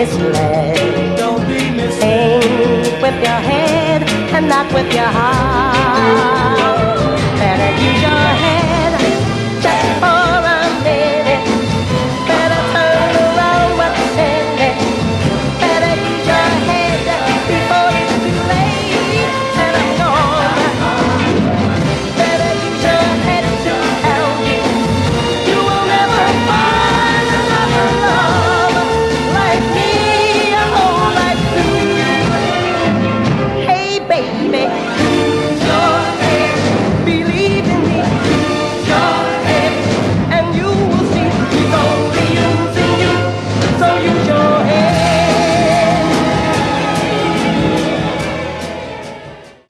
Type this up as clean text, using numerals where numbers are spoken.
misled. Don't be misled. Think with your head and not with your heart. Better use your head just for a minute. Better turn around what's in it. Better use your head before it's too late. And I'm gone. Better use your head to help you. You will never find another love like me. Oh, like you. Hey, baby, use your